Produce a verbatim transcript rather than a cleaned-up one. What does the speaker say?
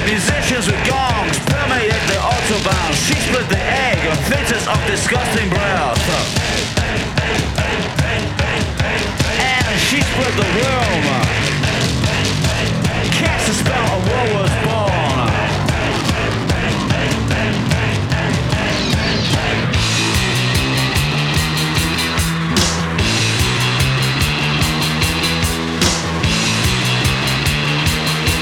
Musicians with gongs permeate the autobahn. She split the egg, a fetus of disgusting breath. And she split the world.